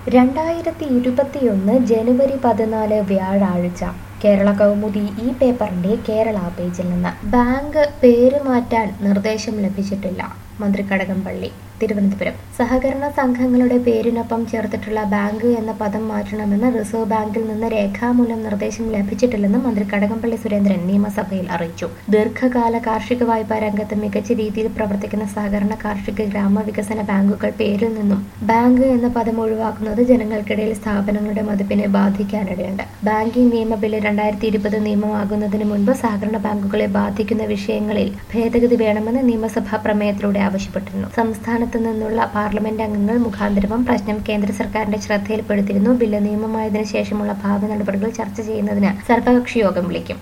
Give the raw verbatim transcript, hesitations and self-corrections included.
രണ്ടായിരത്തി ഇരുപത്തിയൊന്ന് ജനുവരി പതിനാല് വ്യാഴാഴ്ച കേരള കൗമുദി ഈ പേപ്പറിന്റെ കേരള പേജിൽ നിന്ന് ബാങ്ക് പേര് മാറ്റാൻ നിർദ്ദേശം ലഭിച്ചിട്ടില്ല. മന്ത്രി കടകംപള്ളി തിരുവനന്തപുരം. സഹകരണ സംഘങ്ങളുടെ പേരിനൊപ്പം ചേർത്തിട്ടുള്ള ബാങ്ക് എന്ന പദം മാറ്റണമെന്ന് റിസർവ് ബാങ്കിൽ നിന്ന് രേഖാമൂലം നിർദ്ദേശം ലഭിച്ചിട്ടില്ലെന്ന് മന്ത്രി കടകംപള്ളി സുരേന്ദ്രൻ നിയമസഭയിൽ അറിയിച്ചു. ദീർഘകാല കാർഷിക വായ്പാ രംഗത്ത് മികച്ച രീതിയിൽ പ്രവർത്തിക്കുന്ന സഹകരണ കാർഷിക ഗ്രാമവികസന ബാങ്കുകൾ പേരിൽ നിന്നും ബാങ്ക് എന്ന പദം ഒഴിവാക്കുന്നത് ജനങ്ങൾക്കിടയിൽ സ്ഥാപനങ്ങളുടെ മതിപ്പിനെ ബാധിക്കാനിടയുണ്ട്. ബാങ്കിംഗ് നിയമ ബില്ല് രണ്ടായിരത്തി ഇരുപത് നിയമമാകുന്നതിന് മുൻപ് സഹകരണ ബാങ്കുകളെ ബാധിക്കുന്ന വിഷയങ്ങളിൽ ഭേദഗതി വേണമെന്ന് നിയമസഭാ പ്രമേയത്തിലൂടെ ആവശ്യപ്പെട്ടിരുന്നു. സംസ്ഥാനത്ത് നിന്നുള്ള പാർലമെന്റ് അംഗങ്ങൾ മുഖാന്തരവും പ്രശ്നം കേന്ദ്ര സർക്കാരിന്റെ ശ്രദ്ധയിൽപ്പെടുത്തിയിരുന്നു. ബില്ല് നിയമമായതിനു ശേഷമുള്ള ഭാവി നടപടികൾ ചർച്ച ചെയ്യുന്നതിന് സർവകക്ഷി യോഗം വിളിക്കും.